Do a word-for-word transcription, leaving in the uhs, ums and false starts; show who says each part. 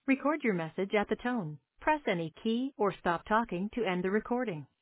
Speaker 1: Record your message at the tone. Press any key or stop talking to end the recording.